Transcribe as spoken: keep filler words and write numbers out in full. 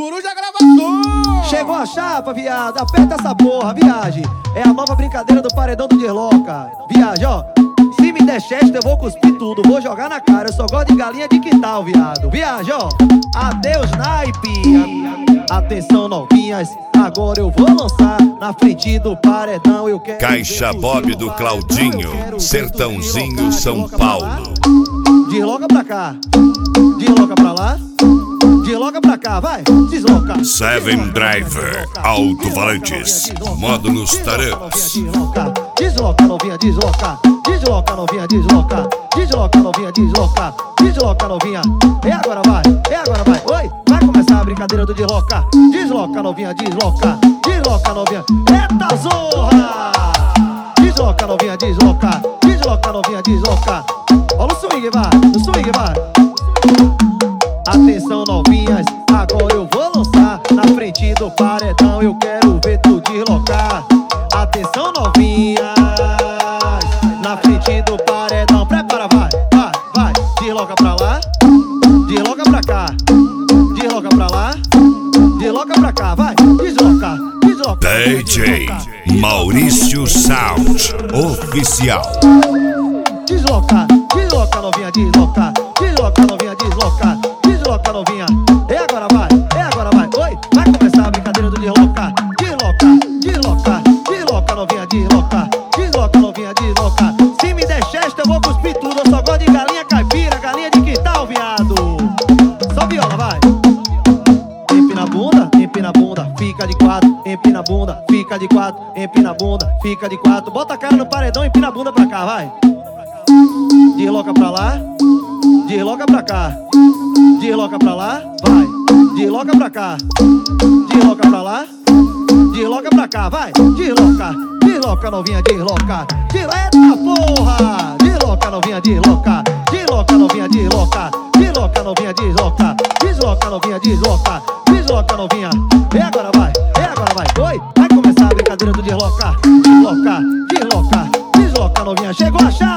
Coruja Gravações! Chegou a chapa, viado, aperta essa porra, viagem. É a nova brincadeira do paredão do Desloca. Viagem, ó, se me der cheste eu vou cuspir tudo, vou jogar na cara, eu só gosto de galinha de quintal, viado. Viagem, ó, adeus naipe. Atenção novinhas, agora eu vou lançar na frente do paredão, eu quero... Caixa Bob do Claudinho, Sertãozinho, São Paulo. Desloca pra cá, desloca pra lá, desloca pra cá, vai, desloca. Seven Driver, Alto-Falantes, módulos Tarantes. Desloca, novinha, desloca. Desloca, novinha, desloca. Desloca, novinha, desloca. Desloca, novinha. E agora vai, e agora vai. Oi, vai começar a brincadeira do desloca. Desloca, novinha, desloca. Desloca, novinha. Eita zorra! Desloca, novinha, desloca. Desloca, novinha, desloca. Olha o swing, vai, o swing, vai. Atenção novinhas, agora eu vou lançar na frente do paredão, eu quero ver tu deslocar. Atenção novinhas, na frente do paredão, prepara, vai, vai, vai. Desloca pra lá, desloca pra cá, desloca pra lá, desloca pra cá, vai, desloca, desloca. D J Maurício Sound Oficial. Desloca, desloca novinha, desloca. Desloca novinha, desloca. Desloca novinha, e agora vai, e agora vai. Oi, vai começar a brincadeira do desloca. Desloca, desloca, desloca novinha, desloca. Desloca novinha, desloca. Se me der cheste eu vou cuspir tudo, eu só gosto de galinha caipira, galinha de quintal, viado. Só viola, vai. Empina a bunda, empina a bunda, fica de quatro. Empina a bunda, fica de quatro. Empina a bunda, fica de quatro. Bota a cara no paredão, empina a bunda pra cá, vai. Desloca pra lá, desloca pra cá. Desloca pra lá, vai. Desloca pra cá. Desloca pra lá. Desloca pra cá, vai. Desloca. Desloca novinha, desloca. Eita porra. Desloca novinha, desloca. Desloca novinha, desloca. Desloca novinha, desloca. Desloca novinha, desloca. Desloca novinha. E agora vai, e agora vai. Oi, vai começar a brincadeira do desloca. Desloca, desloca. Desloca novinha, chegou a chave.